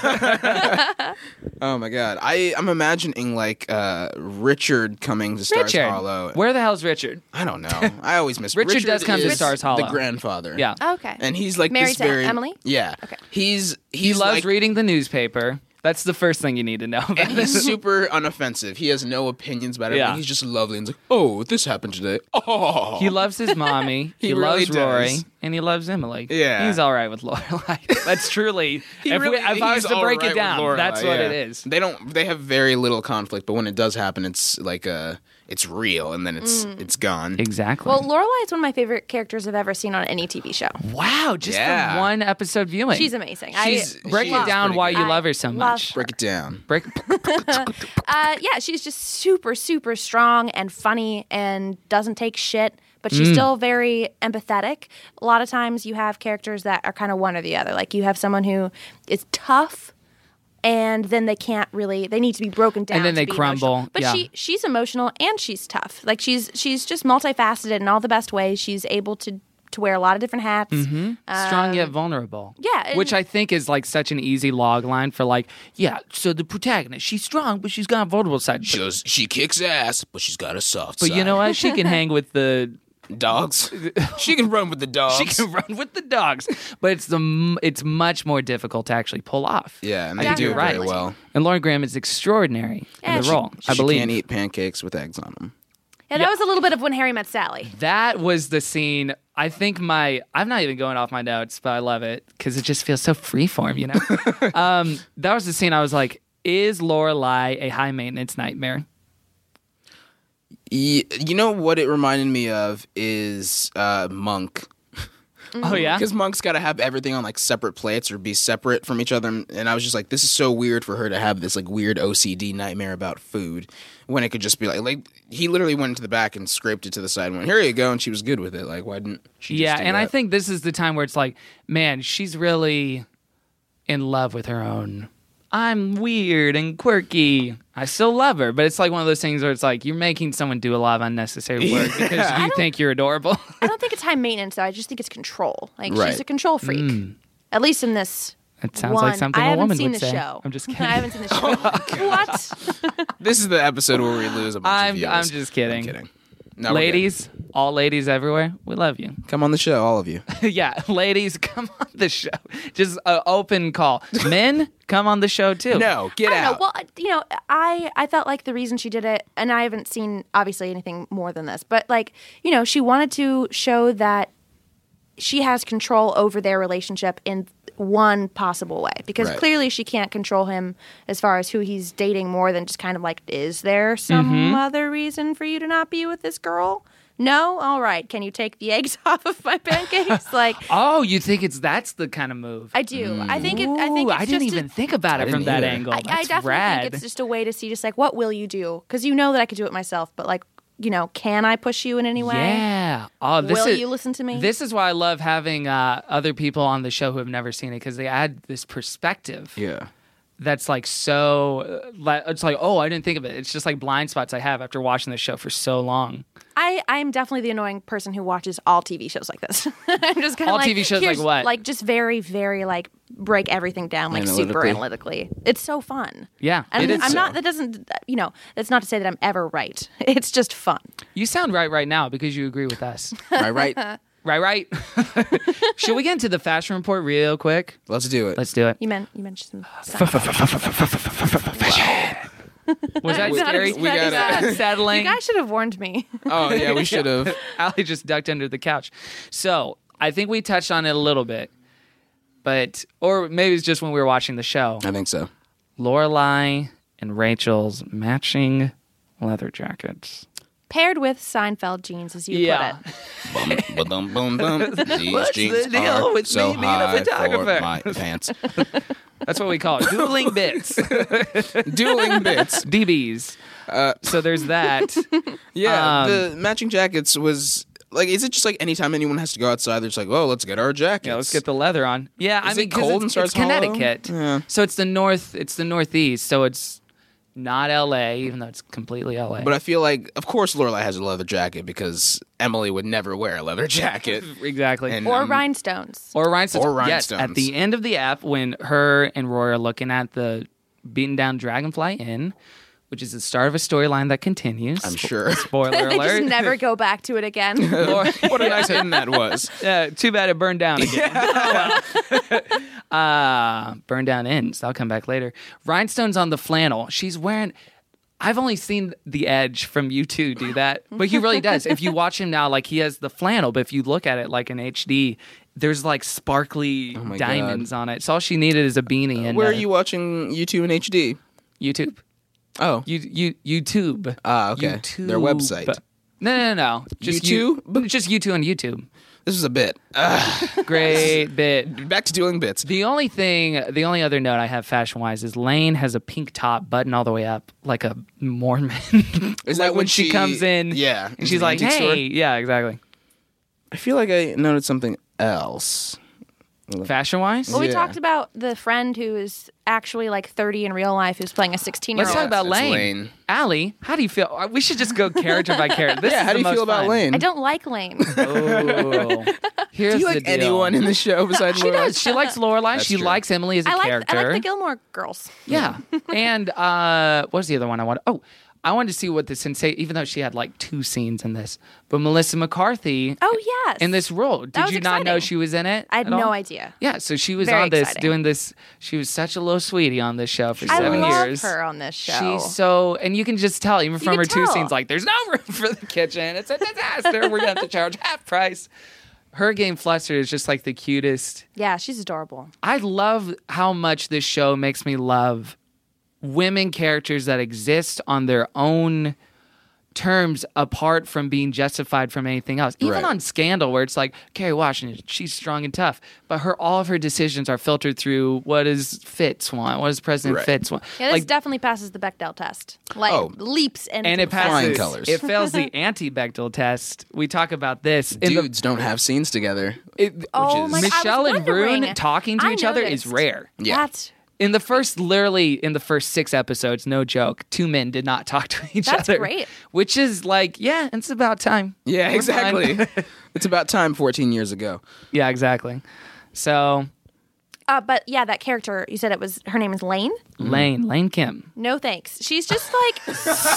Oh my god, I'm imagining like Richard coming to Stars Richard. Hollow. Where the hell's Richard? I don't know. I always miss Richard does come to is Stars Hollow. The grandfather. Yeah. Okay. And he's like Married this to very Emily? Yeah. Okay. He He loves like, reading the newspaper. That's the first thing you need to know about and he's him. super unoffensive. He has no opinions about it. Yeah. He's just lovely and he's like, oh, this happened today. Oh. He loves his mommy. He he really loves Rory. does. And he loves Emily. Yeah. He's all right with Lorelai. That's truly. if I was he's to break all right it down, with Lorelai, that's what yeah. it is. They have very little conflict, but when it does happen, it's like it's real, and then it's gone. Exactly. Well, Lorelai is one of my favorite characters I've ever seen on any TV show. wow, just Yeah. the one episode viewing. She's amazing. Break it down why you love her so much. Break it down. Break. Yeah, she's just super, super strong and funny and doesn't take shit, but she's still very empathetic. A lot of times you have characters that are kind of one or the other. Like you have someone who is tough and then they need to be broken down. And then to they be crumble. emotional. But Yeah. she's emotional and she's tough. Like she's just multifaceted in all the best ways. She's able to wear a lot of different hats. Strong yet vulnerable. Yeah, Which I think is like such an easy log line for like, yeah, so the protagonist, she's strong, but she's got a vulnerable side. She kicks ass, but she's got a soft side. But you know what? She can hang with the dogs. She can run with the dogs. She can run with the dogs, but it's much more difficult to actually pull off. Yeah, and I they think do you're it right. very well. And Lauren Graham is extraordinary Yeah, in the role. I She believe. can't eat pancakes with eggs on them. Yeah, that was a little bit of When Harry Met Sally. That was the scene. I think I'm not even going off my notes, but I love it because it just feels so freeform, you know? That was the scene I was like, is Lorelai a high maintenance nightmare? You know what it reminded me of is Monk. Oh, yeah? Because Monk's got to have everything on like separate plates or be separate from each other. And I was just like, this is so weird for her to have this like weird OCD nightmare about food when it could just be like he literally went into the back and scraped it to the side and went, here you go. And she was good with it. Like, why didn't she just do and I that? think this is the time where it's like, man, she's really in love with her own. I'm weird and quirky. I still love her, but it's like one of those things where it's like you're making someone do a lot of unnecessary work because you think you're adorable. I don't think it's high maintenance, though. I just think it's control. Like, Right. she's a control freak. At least in this That sounds one. like something I a haven't woman seen would the say. show. I'm just kidding. I haven't seen the show. What? This is the episode where we lose a bunch of viewers. I'm just kidding. I'm kidding. No, we're Ladies, all ladies everywhere, we love you. good. Come on the show, all of you. Yeah, ladies, come on the show. Just an open call. Men, come on the show too. No, get I don't out. know. Well, you know, I felt like the reason she did it, and I haven't seen obviously anything more than this, but like, you know, she wanted to show that she has control over their relationship in one possible way, because Right. clearly she can't control him as far as who he's dating more than just kind of like, is there some other reason for you to not be with this girl? No? All right. Can you take the eggs off of my pancakes? Like, Oh, you think that's the kind of move? I do. I think Ooh, it's I didn't just even think about it from didn't that either. angle. I That's definitely rad. think it's just a way to see just like, what will you do? Because you know that I could do it myself, but like, you know, can I push you in any way? Yeah. Oh, this Will is, you listen to me? This is why I love having other people on the show who have never seen it because they add this perspective. Yeah. That's like so. It's like, oh, I didn't think of it. It's just like blind spots I have after watching this show for so long. I'm definitely the annoying person who watches all TV shows like this. I'm just kind of All like, TV shows like here's- what? Like just very, very like break everything down like super analytically. It's so fun. Yeah, And it is I'm so. not. That doesn't. You know. That's not to say that I'm ever right. It's just fun. You sound right now because you agree with us. Right. right. Should we get into the fashion report real quick? Let's do it. Let's do it. You mentioned some stuff. What Was that I'm not scary? We got expecting it. Settling. You guys should have warned me. Oh yeah, we should have. Allie just ducked under the couch. So I think we touched on it a little bit, or maybe it's just when we were watching the show. I think so. Lorelai and Rachel's matching leather jackets. Paired with Seinfeld jeans, as you put it. Boom, boom, boom. These What's jeans the deal are with so me being a high photographer? for my pants. That's what we call it. Dueling bits. Dueling bits. DBs. So there's that. Yeah, the matching jackets was like. Is it just like anytime anyone has to go outside, they're just like, "Oh, let's get our jackets." Yeah, let's get the leather on. Yeah, I Is mean, it 'cause cold in it's Stars Hollow? Connecticut. Yeah. So it's the northeast. So it's not LA, even though it's completely LA. But I feel like, of course, Lorelai has a leather jacket because Emily would never wear a leather jacket. Exactly. And, Or rhinestones. Or rhinestones. Or Yes, rhinestones. at the end of the app, when her and Roy are looking at the beaten down Dragonfly Inn, which is the start of a storyline that continues. I'm sure. Spoiler They alert. just never go back to it again. What a nice inn that was. Yeah, too bad it burned down again. Burned down inns. I'll come back later. Rhinestones on the flannel. She's wearing. I've only seen The Edge from U2 do that, but he really does. If you watch him now, like he has the flannel, but if you look at it like in HD, there's like sparkly my diamonds on it. So all she needed is a beanie and Where are you watching YouTube in HD? YouTube. Oh. YouTube. Ah, okay. YouTube. Their website. No. Just YouTube? Just YouTube on YouTube. This was a bit. Great bit. Back to dueling bits. The only other note I have fashion-wise is Lane has a pink top button all the way up, like a Mormon. Is like that when she comes in? Yeah. And into she's the like, antique hey. store? Yeah, exactly. I feel like I noted something else. Fashion-wise? Well, we Yeah. talked about the friend who is actually like 30 in real life who's playing a 16-year-old. Let's talk about That's Lane. Lane. Allie, how do you feel? We should just go character by character. This Yeah, is how the do you most feel about fun. Lane? I don't like Lane. Oh. Here's Do you the like deal. anyone in the show besides She Lorelai? does. She likes Lorelai. That's She true. likes Emily as a I character. like the Gilmore Girls. Yeah. And what's the other one I wanted? Oh, I wanted to see what the sensation, even though she had like 2 scenes in this, but Melissa McCarthy Oh, yes. in this role. That Did was you not know exciting. she was in it? I had at all? no idea. Yeah, so she was Very on this, exciting. doing this. She was such a little sweetie on this show for I 7 love years. her on this show. She's so, and you can just tell, even from can her 2 tell. scenes, like, there's no room for the kitchen. It's a disaster. We're going to have to charge half price. Her getting flustered is just like the cutest. Yeah, she's adorable. I love how much this show makes me love women characters that exist on their own terms apart from being justified from anything else. Even Right. on Scandal, where it's like, Kerry Washington, she's strong and tough, but all of her decisions are filtered through what does Fitz want, what does President Right. Fitz want. Yeah, this like, definitely passes the Bechdel test. Like leaps and and it Flying passes. colors. It fails the anti-Bechdel test. We talk about this. In Dudes don't have scenes together. Oh is- my God, I Michelle was and Rune wondering. talking to I each other noticed. is rare. Yeah. That's In the first 6 episodes, no joke, 2 men did not talk to each That's other. great. Which is like, yeah, it's about time. Yeah, We're fine. exactly. It's about time 14 years ago. Yeah, exactly. So, but yeah, that character, you said her name is Lane? Lane Kim. No thanks. She's just like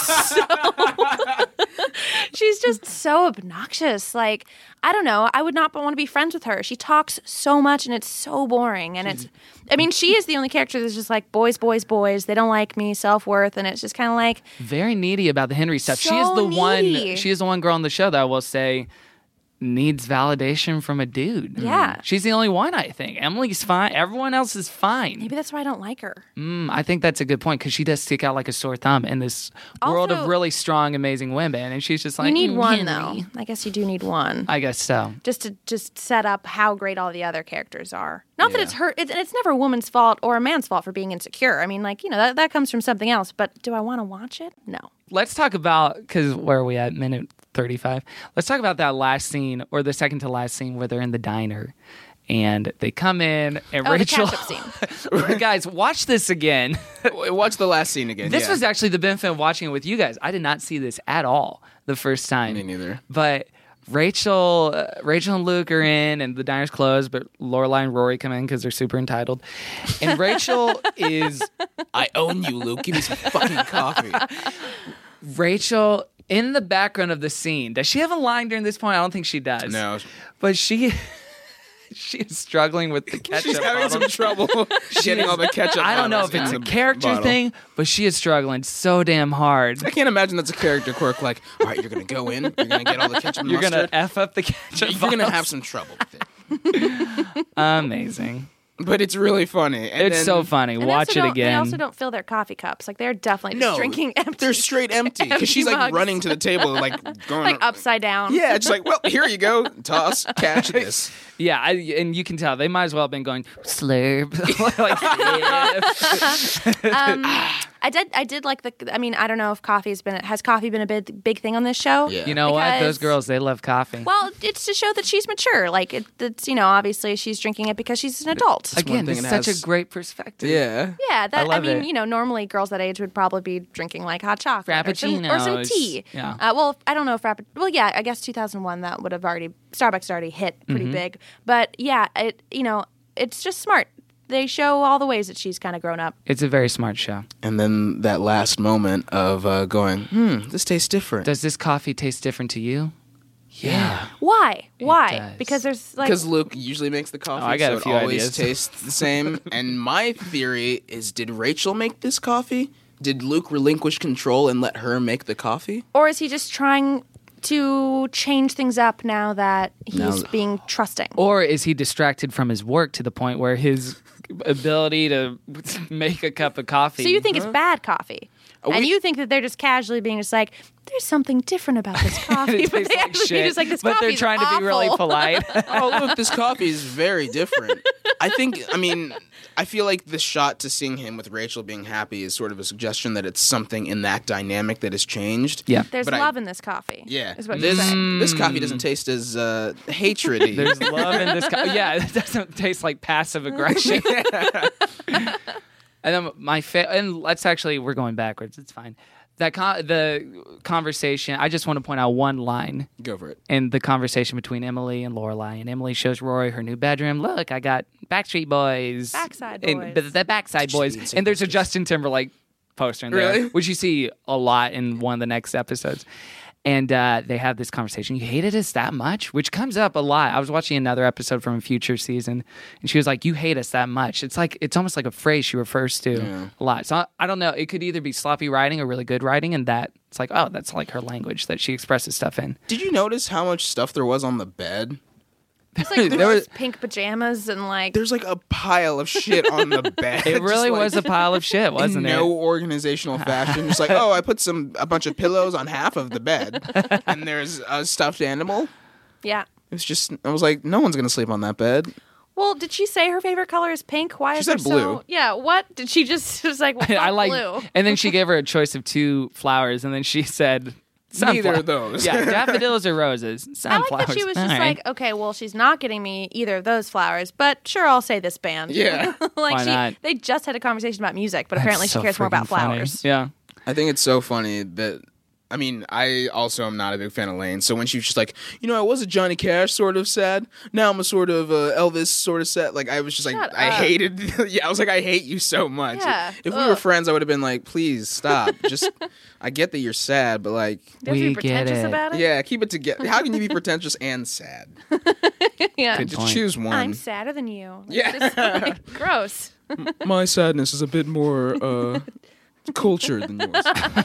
she's just so obnoxious. Like, I don't know. I would not want to be friends with her. She talks so much and it's so boring. And she is the only character that's just like boys, boys, boys. They don't like me, self-worth, and it's just kind of like Very needy about the Henry stuff. she So is the needy. one. She is the one girl on the show that I will say needs validation from a dude. Yeah. She's the only one, I think. Emily's fine. Everyone else is fine. maybe that's why I don't like her. I think that's a good point because she does stick out like a sore thumb in this world of Also- really strong, amazing women, and she's just like You need one Henry. though. I guess you do need one. I guess so. Just to set up how great all the other characters are. Not that Yeah. it's her. It's never a woman's fault or a man's fault for being insecure. I mean, like, that comes from something else. But do I want to watch it? No. Let's talk about, because where are we at? Minute 35. Let's talk about that last scene, or the second to last scene, where they're in the diner and they come in and Oh, Rachel. the catch-up scene. Guys, watch this again. Watch the last scene again. This yeah. was actually the benefit of watching it with you guys. I did not see this at all the first time. Me neither. But Rachel and Luke are in, and the diner's closed. But Lorelai and Rory come in because they're super entitled. And Rachel is I own you, Luke. Give me some fucking coffee. Rachel in the background of the scene. Does she have a line during this point? I don't think she does. No. But she She is struggling with the ketchup. She's having some trouble getting all the ketchup. I don't know if it's a character thing, but she is struggling so damn hard. I can't imagine that's a character quirk. Like, all right, you're gonna go in, you're gonna get all the ketchup and You're mustard. gonna F up the ketchup. You're gonna have some trouble with it. Amazing. But it's really funny. And It's then, so funny. And Watch it again. They also don't fill their coffee cups. Like they're definitely just drinking empty. They're straight empty because she's like mugs. running to the table, like going like upside down. Yeah, it's like, well, here you go, toss, catch this. Yeah, and you can tell they might as well have been going slurp. Like, I did like the. I mean, I don't know if has coffee been a big thing on this show? Yeah. you know what? Because- Those girls, they love coffee. Well, it's to show that she's mature. Like it's obviously she's drinking it because she's an adult. Again, thing this is it such has- a great perspective. Yeah. Yeah, I love it. normally girls that age would probably be drinking like hot chocolate or some Frappuccinos. tea. Yeah. Well, I don't know if Well, yeah, I guess 2001 that would have Starbucks already hit pretty Mm-hmm. big. But yeah, it's just smart. They show all the ways that she's kind of grown up. It's a very smart show. And then that last moment of going, this tastes different. Does this coffee taste different to you? Yeah. Why? does. Because there's like Because Luke usually makes the coffee, Oh, I got so a it few always ideas. tastes the same. And my theory is, did Rachel make this coffee? Did Luke relinquish control and let her make the coffee? or is he just trying to change things up now that he's Now- being trusting? Or is he distracted from his work to the point where his ability to make a cup of coffee... So you think it's bad coffee? And you think that they're just casually being just like, there's something different about this coffee. it but tastes they like actually shit, just like, this but they're coffee's trying to be really awful. polite. Oh, look, this coffee is very different. I feel like the shot to seeing him with Rachel being happy is sort of a suggestion that it's something in that dynamic that has changed. Yeah. There's But love in this coffee. Yeah. Is what you're This saying. this coffee doesn't taste as hatred-y. There's love in this coffee. Yeah, it doesn't taste like passive aggression. And then we're going backwards. It's fine. The conversation, I just want to point out one line Go for it. in the conversation between Emily and Lorelai. And Emily shows Rory her new bedroom. Look, I got Backstreet Boys. Backside And Boys. the Backside Boys. And there's a Justin Timberlake poster in there, Really? which you see a lot in one of the next episodes. And they have this conversation. You hated us that much? Which comes up a lot. I was watching another episode from a future season, and she was like, you hate us that much. It's almost like a phrase she refers to a lot. So I don't know. It could either be sloppy writing or really good writing, and that it's like, oh, that's like her language that she expresses stuff in. Did you notice how much stuff there was on the bed? It's like There was- pink pajamas and like There's like a pile of shit on the bed. It really Just, like, was a pile of shit, wasn't in it? no organizational fashion. Just like, oh, I put a bunch of pillows on half of the bed, and there's a stuffed animal. yeah. It's just, I was like, no one's gonna sleep on that bed. Well, did she say her favorite color is pink? Why is said there blue. so? Yeah. What did she just was like? Well, fuck I like, blue. and then she gave her a choice of two flowers, and then she said, Neither sunflower. of those. Yeah, daffodils or roses. I Sunflowers. like that she was just All right. like, okay, well, she's not getting me either of those flowers, but sure, I'll say this band. Yeah. like Why not? They just had a conversation about music, but That's apparently so she cares more about freaking funny. flowers. Yeah. I think it's so funny that, I mean, I also am not a big fan of Lane. So when she was just like, I was a Johnny Cash sort of sad. Now I'm a sort of Elvis sort of sad. Like, I was just like, Shut I up. hated, I was like, I hate you so much. Yeah. If we were friends, I would have been like, please stop. Just, I get that you're sad, but like, You have to We be get pretentious it. about it. yeah, keep it together. How can you be pretentious and sad? Yeah. Good Just point. choose one. I'm sadder than you. Like, Yeah. just, like, gross. My sadness is a bit more cultured than yours.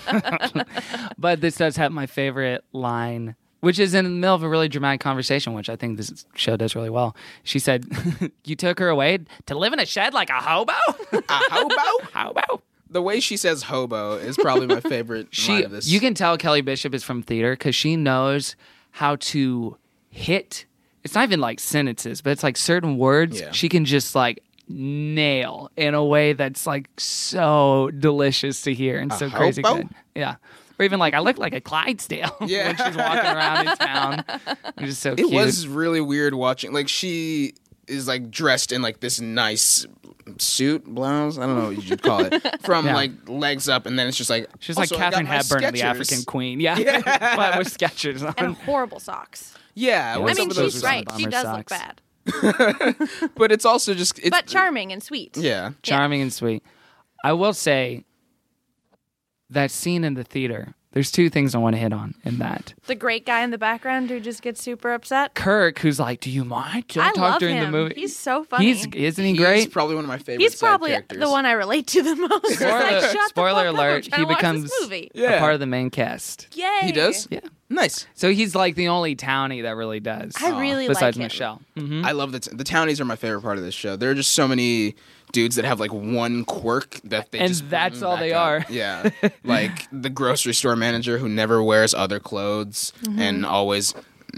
But this does have my favorite line, which is in the middle of a really dramatic conversation, which I think this show does really well. She said, you took her away to live in a shed like a hobo? A hobo? Hobo? The way she says hobo is probably my favorite line of this. You can tell Kelly Bishop is from theater because she knows how to hit. It's not even like sentences, but it's like certain words Yeah. she can just like nail in a way that's like so delicious to hear and so crazy hobo? good. Yeah. Or even like, I look like a Clydesdale Yeah. when she's walking around in town. Which is so It cute. was really weird watching. Like, she is like dressed in like this nice suit, blouse. I don't know what you'd call it. From Yeah. like legs up, and then it's just like She's also, like I got Katharine my Hepburn of the Skechers. African Queen. Yeah. But with Skechers on. And horrible socks. Yeah, I I what's mean, up with those she's are some right. She bummer does socks. look bad. But it's also just it's But charming and sweet. Yeah, Charming and sweet. I will say that scene in the theater There's two things I want to hit on in that. The great guy in the background who just gets super upset. Kirk, who's like, "Do you mind? Don't I talk love during him. the movie." He's so funny. Isn't he He's great? probably one of my favorite. He's side probably characters. the one I relate to the most. It's like, shut the Spoiler fuck alert: up, I he watched becomes this movie. a part of the main cast. Yay! He does. Yeah. Nice. So he's like the only townie that really does. I really besides like him. Michelle. I love the townies are my favorite part of this show. There are just so many dudes that have like one quirk that they And just that's bring all back they up. are. Yeah, like the grocery store manager who never wears other clothes and always.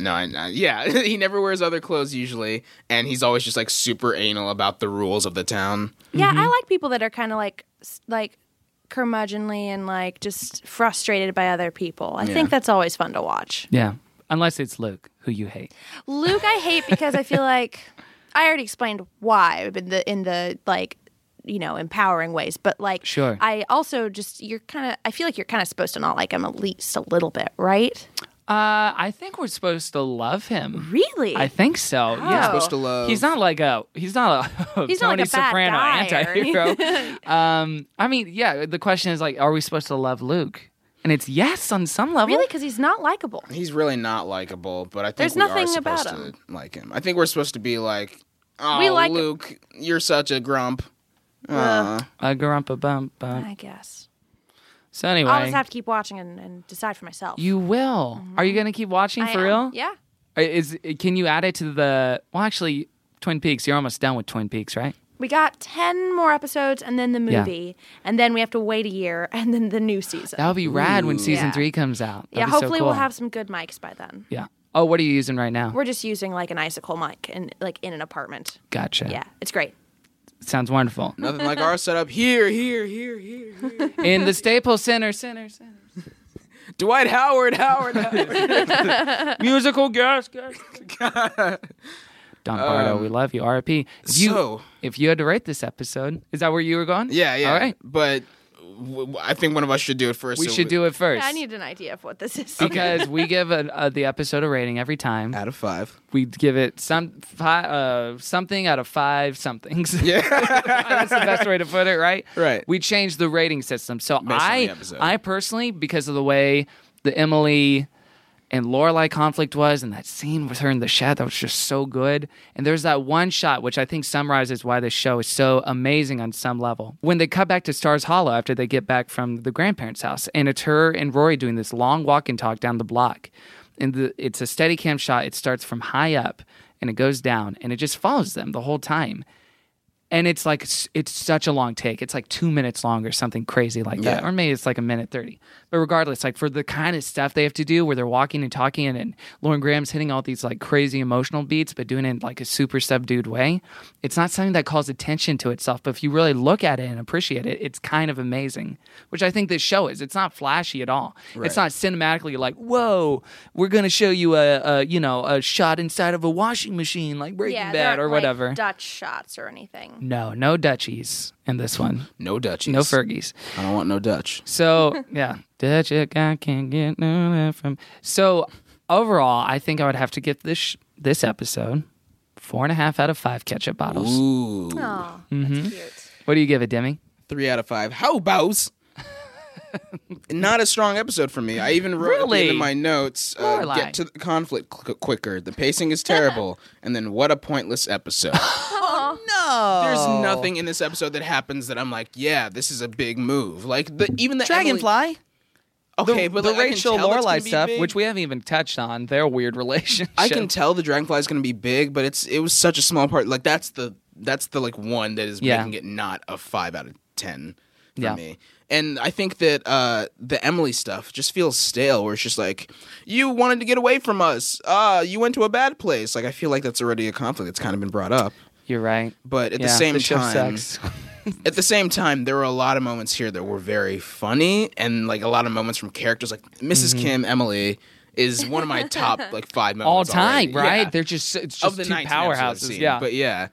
He never wears other clothes usually, and he's always just like super anal about the rules of the town. Yeah, I like people that are kind of like curmudgeonly and like just frustrated by other people. I think that's always fun to watch. Yeah, unless it's Luke, who you hate. Luke, I hate because I feel like I already explained why in the like, you know, empowering ways. But like, Sure. I also I feel like you're kind of supposed to not like him at least a little bit, right? I think we're supposed to love him. Really? I think so. Yeah. Supposed to love. He's not like a He's Tony not like a bad Soprano guy or anti-hero. I mean, yeah, the question is like, are we supposed to love Luke? And it's yes on some level. Really? Because he's not likable. He's really not likable, but I think There's we nothing are supposed about to him. like him. I think we're supposed to be like, oh, We like him. Luke, you're such a grump. A grumpa bump bump. I guess. So anyway, I'll just have to keep watching and decide for myself. you will. Are you going to keep watching I for am. real? Yeah. Can you add it to the? Well, actually, Twin Peaks. You're almost done with Twin Peaks, right? We got 10 more episodes and then the movie. And then we have to wait a year and then the new season. That'll be rad when season Yeah. 3 comes out. Yeah, That'd be so hopefully cool. we'll have some good mics by then. Yeah. Oh, what are you using right now? We're just using like an icicle mic in an apartment. Gotcha. Yeah, it's great. Sounds wonderful. Nothing like our setup. Here. In the Staples Center. Dwight Howard. Musical guest. Don Pardo, we love you. R.I.P. If you had to rate this episode, is that where you were going? Yeah. All right. But I think one of us should do it first. We should do it first. Yeah, I need an idea of what this is. Because we give the episode a rating every time. out of 5. We give it something out of 5 somethings. Yeah. That's the best way to put it, right? Right. We changed the rating system. So Based on the episode. I personally, because of the way the Emily and Lorelai conflict was, and that scene with her in the shed, that was just so good. And there's that one shot, which I think summarizes why this show is so amazing on some level. When they cut back to Stars Hollow after they get back from the grandparents' house, and it's her and Rory doing this long walk and talk down the block. And it's a steady cam shot. It starts from high up, and it goes down, and it just follows them the whole time. And it's like, it's such a long take. It's like 2 minutes long or something crazy like that. Yeah. Or maybe it's like 1:30. But regardless, like for the kind of stuff they have to do where they're walking and talking and Lauren Graham's hitting all these like crazy emotional beats, but doing it in like a super subdued way, it's not something that calls attention to itself. But if you really look at it and appreciate it, it's kind of amazing, which I think this show is. It's not flashy at all. Right. It's not cinematically like, whoa, we're going to show you a shot inside of a washing machine like Breaking yeah, Bad there or aren't, whatever. like, Dutch shots or anything. No Dutchies in this one. No Dutchies. No Fergies. I don't want no Dutch. So, yeah. Dutch, I can't get no love from. So, overall, I think I would have to give this episode 4.5 out of 5 ketchup bottles. Ooh. Oh, Mm-hmm. that's cute. What do you give it, Demi? 3 out of 5. How bows? Not a strong episode for me. I even wrote at the Really? end of my notes, Lorelai. get to the conflict quicker. The pacing is terrible. And then what a pointless episode. No. There's nothing in this episode that happens that I'm like, yeah, this is a big move. Like even the Emily, Dragonfly. okay, the, but the like, I can Rachel tell it's Lorelai gonna be stuff, big. which we haven't even touched on, their weird relationship. I can tell the Dragonfly is going to be big, but it was such a small part. Like that's the like one that is Yeah. making it not a 5 out of 10 for Yeah. me. And I think that the Emily stuff just feels stale, where it's just like, you wanted to get away from us. You went to a bad place. Like I feel like that's already a conflict that's kind of been brought up. You're right. But at Yeah, the same the show time, sucks. at the same time, there were a lot of moments here that were very funny, and like a lot of moments from characters like Mrs. Kim, Emily is one of my top like 5 All moments time, already. right? Yeah. They're just it's Of just the two 19 episodes I've powerhouses. seen. Yeah.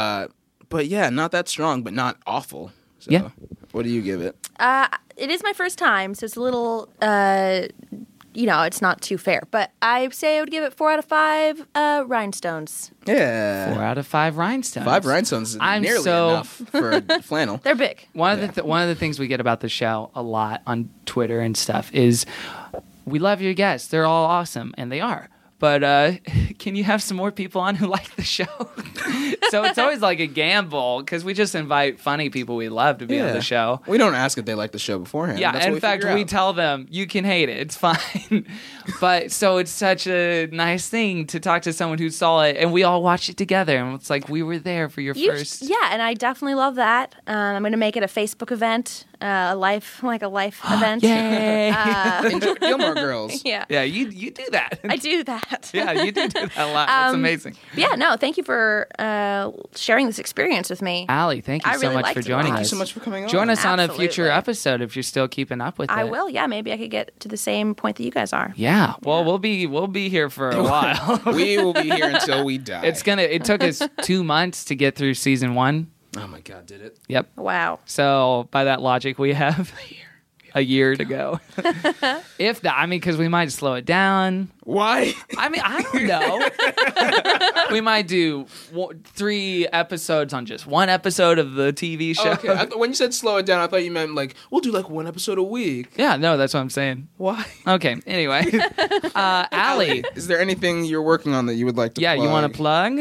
But yeah, not that strong, but not awful. So, Yeah. what do you give it? It is my first time, so it's a little it's not too fair. But I say I would give it 4 out of 5 rhinestones. Yeah. 4 out of 5 rhinestones. 5 rhinestones is nearly enough for a flannel. They're big. One of the things we get about the show a lot on Twitter and stuff is we love your guests. They're all awesome, and they are. But can you have some more people on who like the show? So it's always like a gamble because we just invite funny people we love to be on the show. We don't ask if they like the show beforehand. Yeah, That's in what fact, we tell them, you can hate it. It's fine. But so it's such a nice thing to talk to someone who saw it, and we all watched it together. And it's like we were there for your first. Yeah, and I definitely love that. I'm going to make it a Facebook event, a life event. Yay! Enjoy Gilmore Girls. Yeah. Yeah, you do that. I do that. Yeah, you do that a lot. That's amazing. Yeah, no, thank you for sharing this experience with me. Allie, thank you I so really much liked for it a joining lot. us. Thank you so much for coming on. Join us on a future Absolutely. episode if you're still keeping up with it. I will. Yeah, maybe I could get to the same point that you guys are. Yeah. Well, we'll be here for a while. We will be here until we die. It took us 2 months to get through season 1. Oh my God, did it? Yep. Wow. So by that logic, we have a year to go. If that, because we might slow it down. Why? I don't know. We might do 3 episodes on just 1 episode of the TV show. Okay. When you said slow it down, I thought you meant like we'll do like 1 episode a week. Yeah, no, that's what I'm saying. Why? Okay, anyway. Allie. Is there anything you're working on that you would like to Yeah, plug? you want to plug?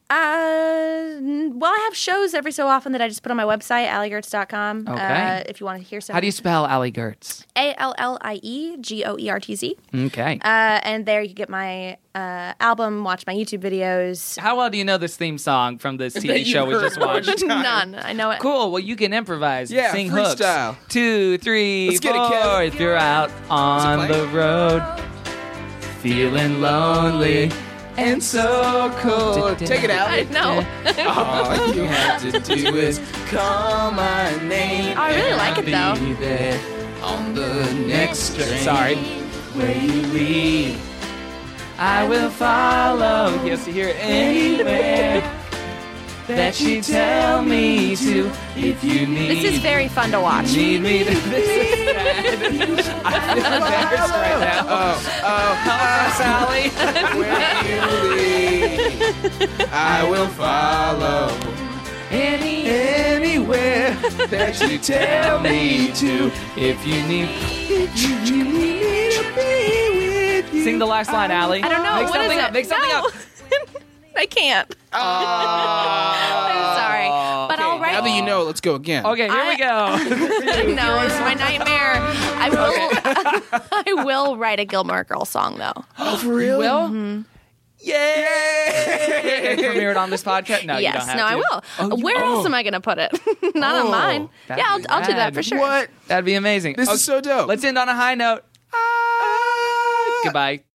Well, I have shows every so often that I just put on my website, alliegertz.com. Okay. If you want to hear something. How do you spell Allie Gertz? ALLIEGOERTZ. Okay. And there you get my album, watch my YouTube videos. How well do you know this theme song from this TV you show we heard just watched? None. I know it. Cool. Well, you can improvise. Yeah, Sing freestyle. hooks. 2, 3, Let's get it, 4. Kev. If you're out on playing? the road, feeling lonely and so cold. Take it out. I know. All you have to do is call my name. I really and like it, I'll though. be there on the next train. Sorry. Where you lead, I will follow. He has to hear it anywhere that you tell me to. If you need. This is very fun to watch. Need me to. This is sad. I feel embarrassed right now. Help us, Allie. Where you lead, I will follow. Anywhere that you tell me to. If you need me to be with you. Sing the last line, Allie. I don't know. Make What something is up. it? Make something No. up. I can't. I'm sorry. But I'll write. Now that you know, let's go again. Okay, here we go. No, it's my nightmare. I will write a Gilmore Girls song, though. Oh, for real? Will? Mm-hmm. Yay! Premiere it on this podcast? No, you don't Yes, have no, to. I will. Where else am I going to put it? Not on mine. That'd Yeah, be I'll do that rad. for sure. What? That'd be amazing. This is so dope. Let's end on a high note. Goodbye.